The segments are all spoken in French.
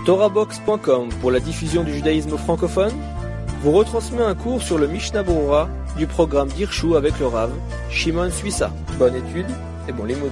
TorahBox.com pour la diffusion du judaïsme francophone vous retransmet un cours sur le Mishnah Berurah du programme d'Hirshu avec le Rav Shimon Suissa. Bonne étude et bon limoud.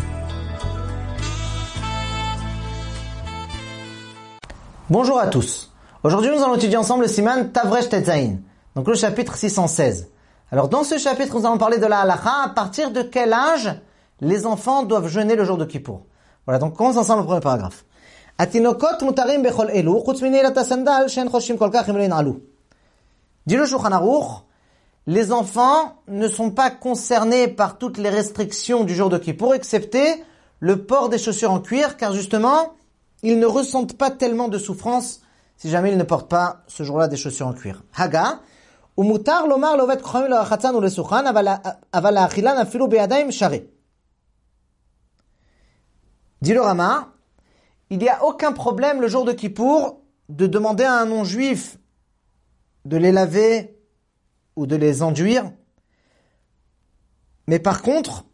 Bonjour à tous. Aujourd'hui, nous allons étudier ensemble le Siman Tavresh Tetzain, donc le chapitre 616. Alors, dans ce chapitre, nous allons parler de la halakha, à partir de quel âge les enfants doivent jeûner le jour de Kippour. Voilà, donc commence ensemble le premier paragraphe. Atinokot mutarim bechol elu, chutz minilat sandal, shen choshim kol kach im lo yin'alu. Dit le Shulchan Aruch, les enfants ne sont pas concernés par toutes les restrictions du jour de Kippour, excepté le port des chaussures en cuir, car justement, ils ne ressentent pas tellement de souffrance si jamais ils ne portent pas ce jour-là des chaussures en cuir. Haga, umutar lomar lovet khamim lo achatzan ou le suchan, aval achilan afilu beyadayim share. Dit le Rama, il n'y a aucun problème le jour de Kippour de demander à un non-juif de les laver ou de les enduire. Mais par contre,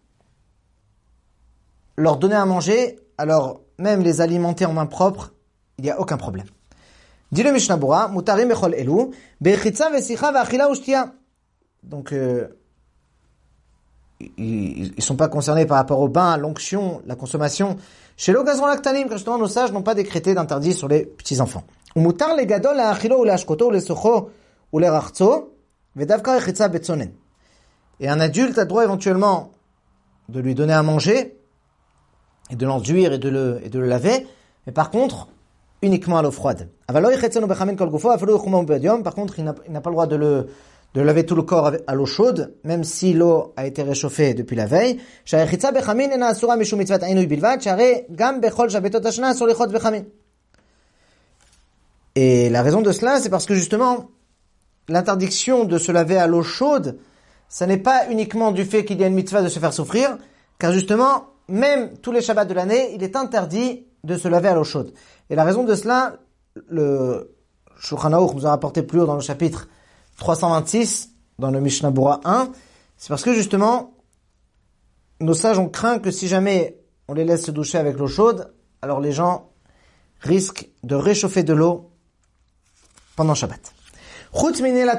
leur donner à manger, alors même les alimenter en main propre, il n'y a aucun problème. Dit le Mishnah Berurah, mutarim bechol elu, bechitza vesicha veachila ushtia. Donc, ils sont pas concernés par rapport au bain, l'onction, la consommation. Chez l'ogazron lactanim, car justement nos sages n'ont pas décrété d'interdit sur les petits enfants. Umutar le gadol la achilo ou le ashkoto ou le socho ou le rachzo, vedavka echitza betzonen. Et un adulte a droit éventuellement de lui donner à manger, et de l'enduire et de le laver, mais par contre, uniquement à l'eau froide. Par contre, il n'a pas le droit de laver tout le corps à l'eau chaude, même si l'eau a été réchauffée depuis la veille. Et la raison de cela, c'est parce que justement, l'interdiction de se laver à l'eau chaude, ça n'est pas uniquement du fait qu'il y a une mitzvah de se faire souffrir, car justement, même tous les Shabbats de l'année, il est interdit de se laver à l'eau chaude. Et la raison de cela, le Shulchan Aruch nous a rapporté plus haut dans le chapitre 326, dans le Mishnah Berurah 1, c'est parce que justement, nos sages ont craint que si jamais on les laisse se doucher avec l'eau chaude, alors les gens risquent de réchauffer de l'eau pendant Shabbat. Donc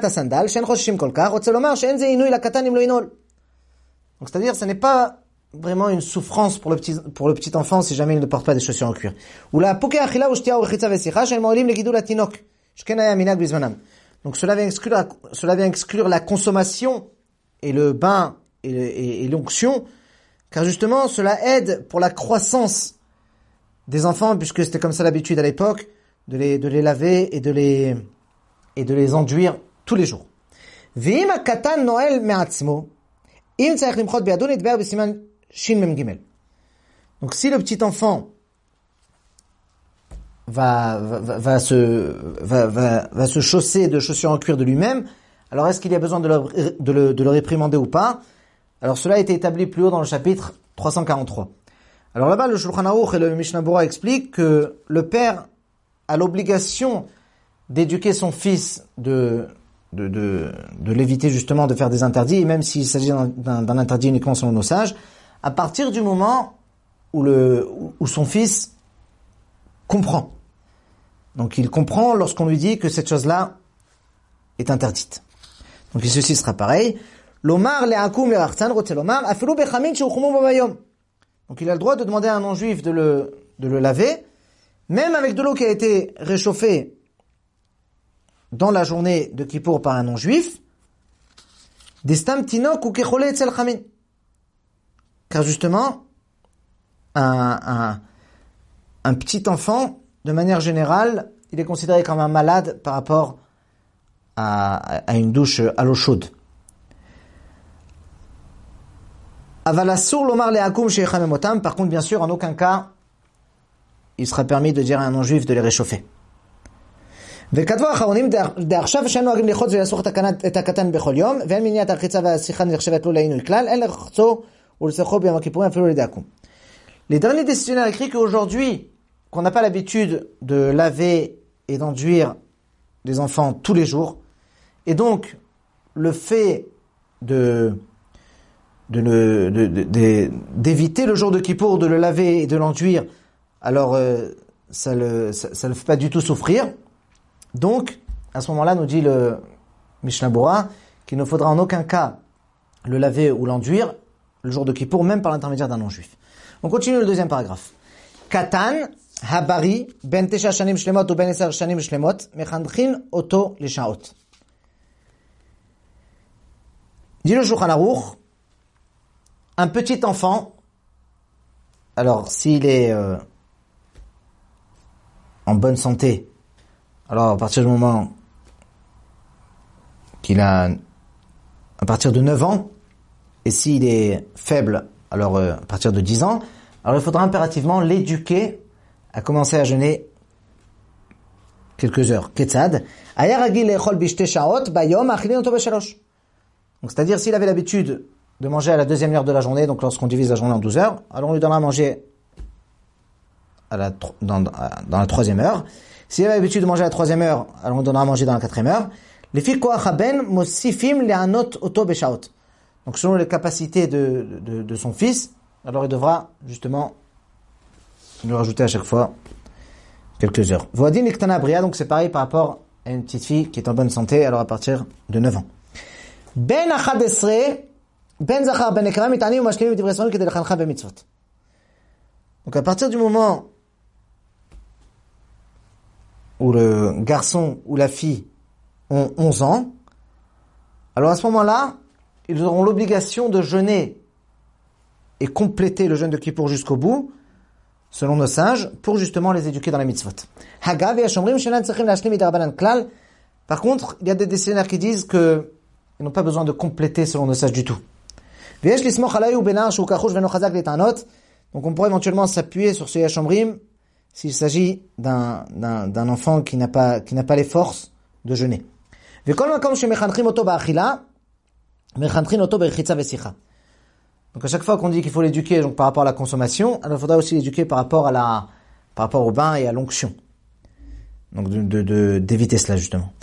c'est-à-dire, ce n'est pas vraiment une souffrance pour le petit enfant si jamais il ne porte pas des chaussures en cuir. Donc cela vient exclure la consommation et le bain et l'onction, car justement cela aide pour la croissance des enfants, puisque c'était comme ça l'habitude à l'époque de les laver et de les enduire tous les jours. Donc si le petit enfant va se chausser de chaussures en cuir de lui-même, alors est-ce qu'il y a besoin de le réprimander ou pas? Alors cela a été établi plus haut dans le chapitre 343. Alors là-bas, le Shulchan Aruch et le Mishnah Berurah expliquent que le père a l'obligation d'éduquer son fils, de l'éviter justement de faire des interdits, et même s'il s'agit d'un interdit uniquement selon nos sages, à partir du moment où son fils comprend. Donc il comprend lorsqu'on lui dit que cette chose-là est interdite. Donc ceci sera pareil. L'omar le'akum verachtzan rotze lomar afilu bechamin sheuchumu b'bayom. Donc il a le droit de demander à un non-juif de le laver, même avec de l'eau qui a été réchauffée dans la journée de Kippour par un non-juif, destam tinok ou kechole etzel chamin. Car justement, un petit enfant, de manière générale, il est considéré comme un malade par rapport à une douche à l'eau chaude. Aval asur lomar le'akum shechamemotam. Par contre, bien sûr, en aucun cas, il sera permis de dire à un non-juif de les réchauffer. וכתבו האחרונים דעכשיו שאין נוהגים לרחוץ ולסוך את הקטן בכל יום, ואין מניעת הרחיצה והשיחה נחשבת לו לעינוי כלל, אין לרחצו ולסוחו ביום הכיפורים אפילו לידי עקום. Les derniers décisionnaires écrits qu'aujourd'hui, qu'on n'a pas l'habitude de laver et d'enduire les enfants tous les jours, et donc le fait d'éviter le jour de Kippour, de le laver et de l'enduire, alors ça le fait pas du tout souffrir. Donc, à ce moment-là, nous dit le Mishnah Bora qu'il ne faudra en aucun cas le laver ou l'enduire le jour de Kippour, même par l'intermédiaire d'un non-juif. On continue le deuxième paragraphe. Katan, habari, ben tesha shanim shlemot ou ben eser shanim shlemot, mechandchin oto leshaot. Dit le Shulchan Aruch, un petit enfant, alors s'il est en bonne santé, alors à partir du moment qu'il a, à partir de 9 ans, et s'il est faible, alors à partir de 10 ans, alors il faudra impérativement l'éduquer à commencer à jeûner quelques heures. Ketzad, donc c'est-à-dire s'il avait l'habitude de manger à la deuxième heure de la journée, donc lorsqu'on divise la journée en 12 heures, alors on lui donnera à manger dans la troisième heure. S'il avait l'habitude de manger à la troisième heure, alors on donnera à manger dans la quatrième heure. Les filles koachaben mosifim le'anot oto beshaot. Donc selon les capacités de son fils, alors il devra justement lui rajouter à chaque fois quelques heures. Voadin iktana bria, donc c'est pareil par rapport à une petite fille qui est en bonne santé, alors à partir de 9 ans. Ben achadesre, ben zachar ben nekra mitani ou mashlim v'divrei sonim kedei lechancha b'mitzvot. Donc à partir du moment où le garçon ou la fille ont 11 ans, alors à ce moment-là, ils auront l'obligation de jeûner et compléter le jeûne de Kippour jusqu'au bout, selon nos sages, pour justement les éduquer dans les mitzvot. Par contre, il y a des décisionnaires qui disent qu'ils n'ont pas besoin de compléter selon nos sages du tout. Donc on pourrait éventuellement s'appuyer sur ce Yashomrim s'il s'agit d'un enfant qui n'a pas les forces de jeûner. Donc à chaque fois qu'on dit qu'il faut l'éduquer donc par rapport à la consommation, alors il faudra aussi l'éduquer par rapport au bain et à l'onction. Donc d'éviter cela justement.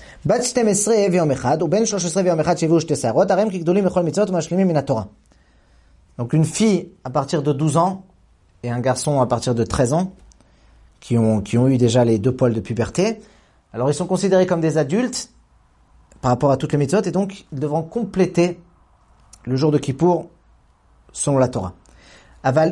Donc une fille à partir de 12 ans et un garçon à partir de 13 ans qui ont eu déjà les 2 poils de puberté, alors ils sont considérés comme des adultes par rapport à toutes les mitzvot et donc ils devront compléter le jour de Kippour selon la Torah. Par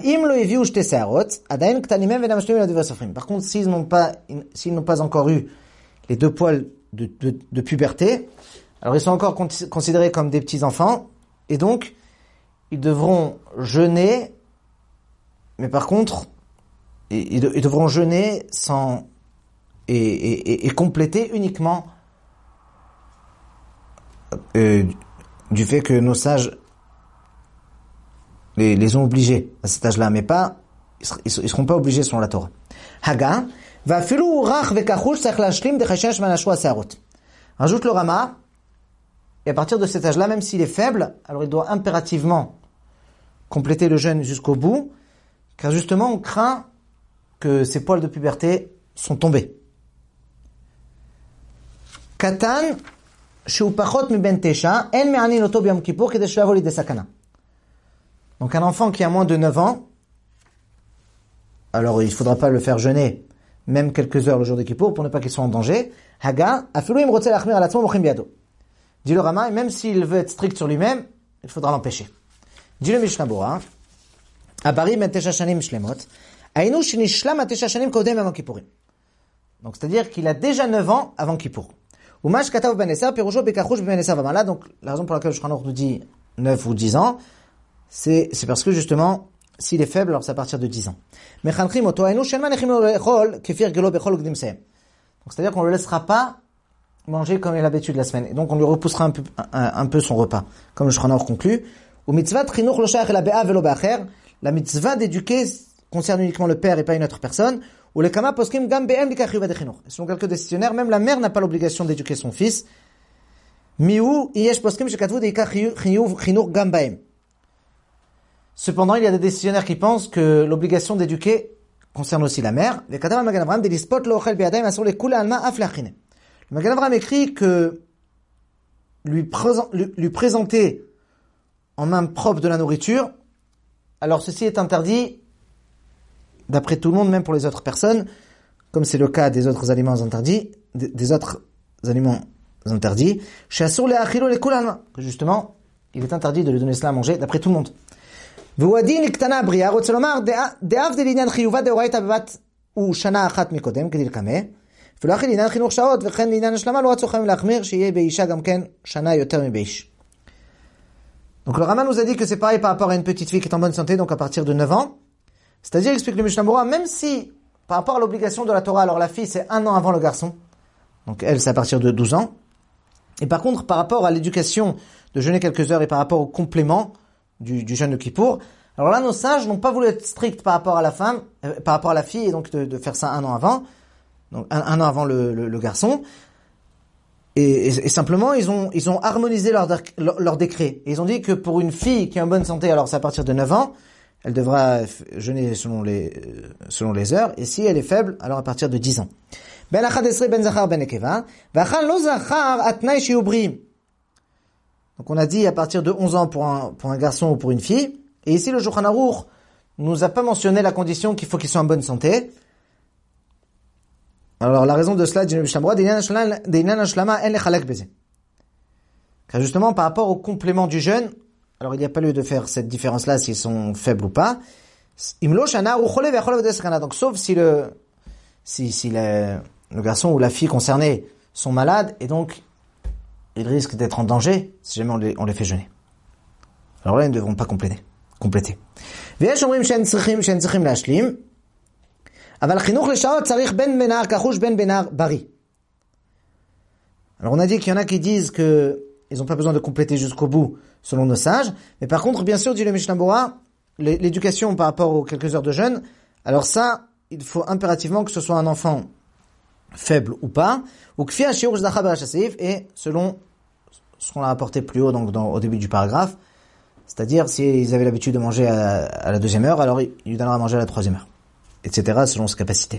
contre, s'ils n'ont pas encore eu les 2 poils de puberté, alors ils sont encore considérés comme des petits enfants et donc ils devront jeûner, mais par contre ils devront jeûner sans et compléter uniquement du fait que nos sages les ont obligés à cet âge-là, mais pas ils seront pas obligés selon la Torah. Haga va filu rach vekachush tzarich lashlim dechashesh manashu asarot. Rajoute le Rama, et à partir de cet âge-là, même s'il est faible, alors il doit impérativement compléter le jeûne jusqu'au bout, car justement on craint que ses poils de puberté sont tombés. Katan sheu pachot mi ben tesha en me'anin oto b'yom kippur kedei she'lo yavo lidei sakana. Donc un enfant qui a moins de 9 ans, alors il ne faudra pas le faire jeûner même quelques heures le jour de Kippour pour ne pas qu'il soit en danger. Haga afilu im rotze lachmir al atzmo mochim biado. Dit le Rama, et même s'il veut être strict sur lui-même, il faudra l'empêcher. Dit le Mishnah Bora, abari ben tesha shanim shlemot, ainu shenishlam at tesha shanim kodem avant Kippourim. Donc c'est-à-dire qu'il a déjà 9 ans avant Kippour. Umash katav ben eser pirusho bekachush ben eser vamala. Donc la raison pour laquelle le Shulchan Aruch nous dit 9 ou 10 ans, c'est parce que justement s'il est faible, alors c'est à partir de 10 ans. Donc c'est-à-dire qu'on ne le laissera pas manger comme il a l'habitude la semaine. Et donc on lui repoussera un peu son repas. Comme le Shulchan Aruch conclut, la mitzvah d'éduquer concerne uniquement le père et pas une autre personne. Selon quelques décisionnaires, même la mère n'a pas l'obligation d'éduquer son fils. Cependant, il y a des décisionnaires qui pensent que l'obligation d'éduquer concerne aussi la mère. Le Magen Avraham écrit que lui présenter en main propre de la nourriture, alors ceci est interdit d'après tout le monde, même pour les autres personnes, comme c'est le cas des autres aliments interdits, des autres aliments interdits, que justement, il est interdit de lui donner cela à manger d'après tout le monde. Donc le Rama nous a dit que c'est pareil par rapport à une petite fille qui est en bonne santé, donc à partir de 9 ans. C'est-à-dire, explique le Mishnah Berurah, même si, par rapport à l'obligation de la Torah, alors la fille c'est 1 an avant le garçon, donc elle c'est à partir de 12 ans. Et par contre, par rapport à l'éducation de jeûner quelques heures et par rapport au complément du jeûne de Kippour, alors là nos sages n'ont pas voulu être stricts par rapport à la femme, par rapport à la fille, et donc de faire ça 1 an avant, donc un an avant le garçon. Et simplement, ils ont harmonisé leur décret. Et ils ont dit que pour une fille qui est en bonne santé, alors c'est à partir de 9 ans, elle devra jeûner selon les heures. Et si elle est faible, alors à partir de 10 ans. Donc on a dit à partir de 11 ans pour un garçon ou pour une fille. Et ici, le Shulchan Aruch nous a pas mentionné la condition qu'il faut qu'ils soient en bonne santé. Alors la raison de cela, dit le Mishnah Berurah, car justement par rapport au complément du jeûne, alors il n'y a pas lieu de faire cette différence-là s'ils sont faibles ou pas. Donc sauf si le garçon ou la fille concernée sont malades et donc ils risquent d'être en danger si jamais on les fait jeûner. Alors là ils ne devront pas compléter. Alors on a dit qu'il y en a qui disent que ils n'ont pas besoin de compléter jusqu'au bout selon nos sages, mais par contre bien sûr dit le Mishnah Berurah, l'éducation par rapport aux quelques heures de jeûne, alors ça il faut impérativement que ce soit un enfant faible ou pas, ou et selon ce qu'on a apporté plus haut donc au début du paragraphe, c'est-à-dire s'ils avaient l'habitude de manger à la 2e heure, alors il lui donnera à manger à la 3e heure, etc. selon ses capacités.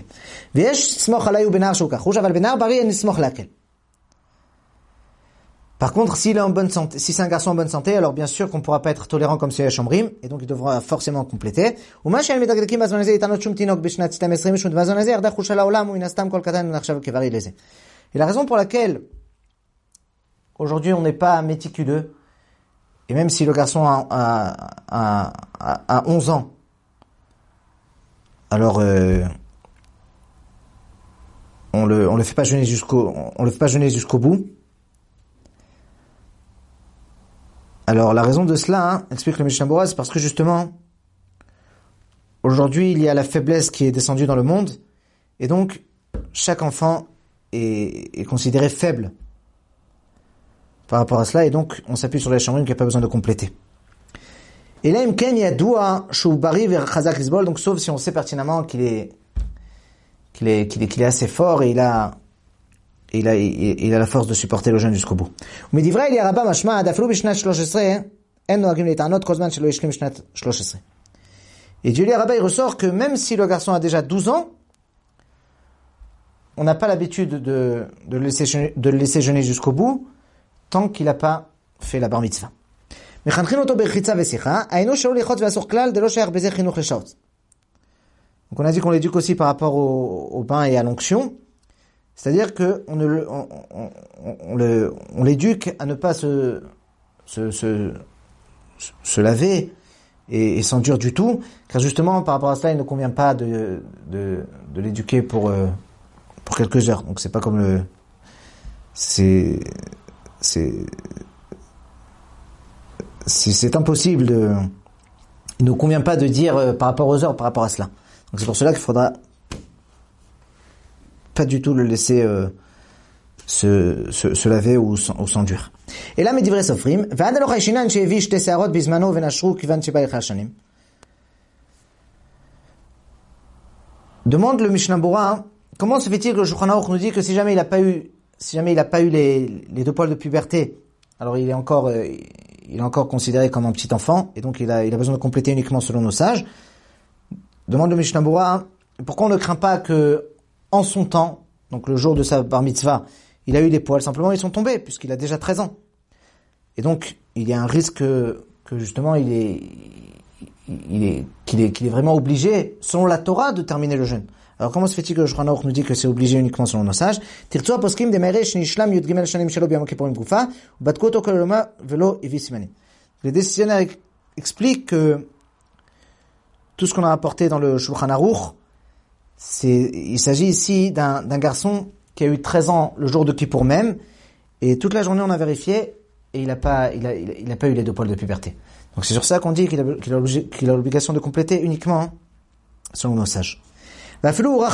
Par contre, s'il est en bonne santé, si c'est un garçon en bonne santé, alors bien sûr qu'on ne pourra pas être tolérant comme c'est Shomrim, et donc il devra forcément compléter. Et la raison pour laquelle aujourd'hui on n'est pas méticuleux, et même si le garçon a 11 ans, alors on le fait pas jeûner jusqu'au bout. Alors la raison de cela, explique le Mishnah Berurah, c'est parce que justement aujourd'hui il y a la faiblesse qui est descendue dans le monde et donc chaque enfant est considéré faible par rapport à cela et donc on s'appuie sur les Shomrim qui n'a pas besoin de compléter. Et là imken yadoua shu bari v'chazak lisbol, donc sauf si on sait pertinemment qu'il est assez fort et il a la force de supporter le jeûne jusqu'au bout. Mais dit vrai, il y a Rabba mashma daflu bishnat 13 en noagim letanot kozman shelo yishlim shnat 13. Et Dieu Rabba il ressort que même si le garçon a déjà 12 ans, on n'a pas l'habitude de le laisser jeûner jusqu'au bout tant qu'il n'a pas fait la bar mitzvah. Donc on a dit qu'on l'éduque aussi par rapport au bain et à l'onction. C'est-à-dire que on l'éduque à ne pas se laver et s'enduire du tout, car justement par rapport à cela, il ne convient pas de l'éduquer pour quelques heures. Donc c'est pas comme c'est impossible il ne convient pas de dire par rapport aux heures, par rapport à cela. Donc c'est pour cela qu'il faudra pas du tout le laisser se laver ou s'enduire. Et là, Medivre Sofrim, demande le Mishnah Berurah, comment se fait-il que le Shulchan Aruch nous dit que si jamais il n'a pas eu les 2 poils de puberté, alors il est encore considéré comme un petit enfant, et donc il a besoin de compléter uniquement selon nos sages. Demande le Mishnah Berurah, pourquoi on ne craint pas que en son temps, donc le jour de sa bar mitzvah, il a eu des poils, simplement ils sont tombés, puisqu'il a déjà 13 ans. Et donc, il y a un risque que justement, qu'il est vraiment obligé, selon la Torah, de terminer le jeûne. Alors comment se fait-il que le Shulchan Aruch nous dit que c'est obligé uniquement selon nos sages? Tirtzu poskim demeire shnishlam yud gimel shanim shelo b'yom kippurim gufa ubatku oto kol yoma velo evi simanim. Les décisionnaires expliquent que tout ce qu'on a rapporté dans le Shulchan Aruch, il s'agit ici d'un garçon qui a eu 13 ans le jour de Kippour même, et toute la journée on a vérifié, et il a pas eu les 2 poils de puberté. Donc c'est sur ça qu'on dit qu'il a l'obligation de compléter uniquement selon nos sages. Donc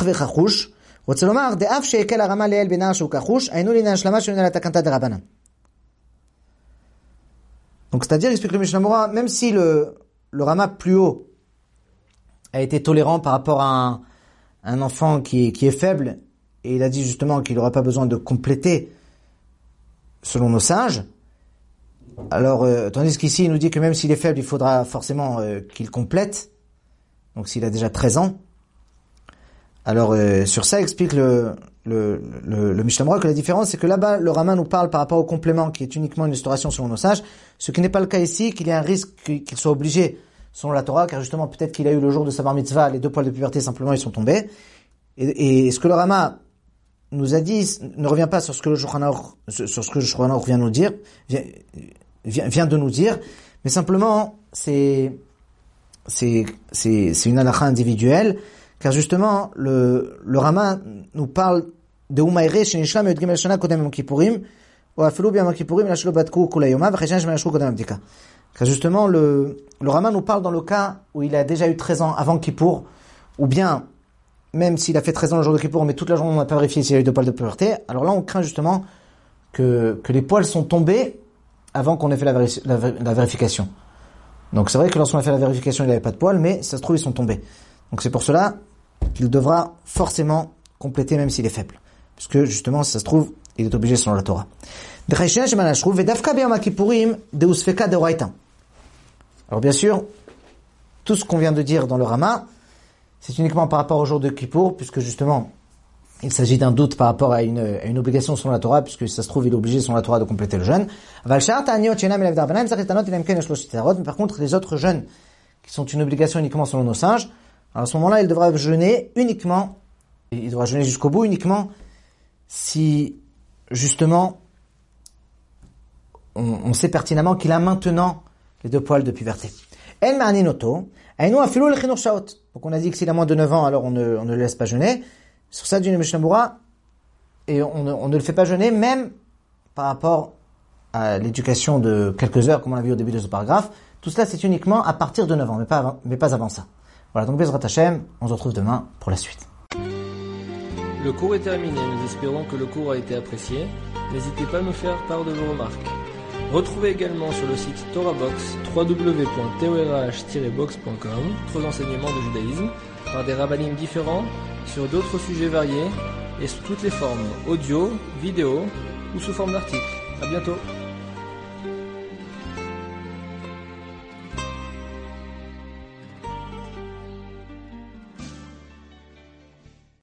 c'est-à-dire, explique le Mishnah Berurah, même si le Rama plus haut a été tolérant par rapport à un enfant qui est faible, et il a dit justement qu'il n'aura pas besoin de compléter selon nos sages, alors tandis qu'ici il nous dit que même s'il est faible, il faudra forcément qu'il complète, donc s'il a déjà 13 ans. Alors sur ça explique le Mishnah Berurah que la différence c'est que là-bas le Rama nous parle par rapport au complément qui est uniquement une restauration selon nos sages, ce qui n'est pas le cas ici, qu'il y a un risque qu'il soit obligé selon la Torah, car justement peut-être qu'il a eu le jour de sa bar mitzvah, les 2 poils de puberté simplement ils sont tombés, et ce que le Rama nous a dit ne revient pas sur ce que le Shulchan Aruch vient de nous dire, mais simplement c'est une halakha individuelle, car justement le Rama nous parle de Umayre shenishlam yud gimel shana kodem yom kippurim ou afilu b'yom kippurim la shelo batku kol hayoma v'cheshen shemashru kodem abdika. Car justement le Rama nous parle dans le cas où il a déjà eu 13 ans avant Kippour, ou bien même s'il a fait 13 ans le jour de Kippour, mais toute la journée on n'a pas vérifié s'il a eu 2 poils de puberté, alors là on craint justement que les poils sont tombés avant qu'on ait fait la vérification. Donc c'est vrai que lorsqu'on a fait la vérification il n'avait pas de poils, mais ça se trouve ils sont tombés. Donc c'est pour cela qu'il devra forcément compléter même s'il est faible. Puisque justement, si ça se trouve, il est obligé selon la Torah. Alors bien sûr, tout ce qu'on vient de dire dans le Rama, c'est uniquement par rapport au jour de Kippour, puisque justement, il s'agit d'un doute par rapport à une obligation selon la Torah, puisque si ça se trouve, il est obligé selon la Torah de compléter le jeûne. Mais par contre, les autres jeûnes, qui sont une obligation uniquement selon nos sages, alors à ce moment-là, il devra jeûner uniquement, et il devra jeûner jusqu'au bout uniquement, si justement, on sait pertinemment qu'il a maintenant les 2 poils de puberté. Donc on a dit que s'il a moins de 9 ans, alors on ne le laisse pas jeûner. Sur ça, dit le Mishnah Berurah, et on ne le fait pas jeûner, même par rapport à l'éducation de quelques heures, comme on l'a vu au début de ce paragraphe. Tout cela, c'est uniquement à partir de 9 ans, mais pas avant ça. Voilà, donc Bezrat Hashem, on se retrouve demain pour la suite. Le cours est terminé, nous espérons que le cours a été apprécié. N'hésitez pas à nous faire part de vos remarques. Retrouvez également sur le site TorahBox www.torah-box.com d'autres enseignements de judaïsme par des rabbinim différents sur d'autres sujets variés et sous toutes les formes, audio, vidéo ou sous forme d'articles. À bientôt.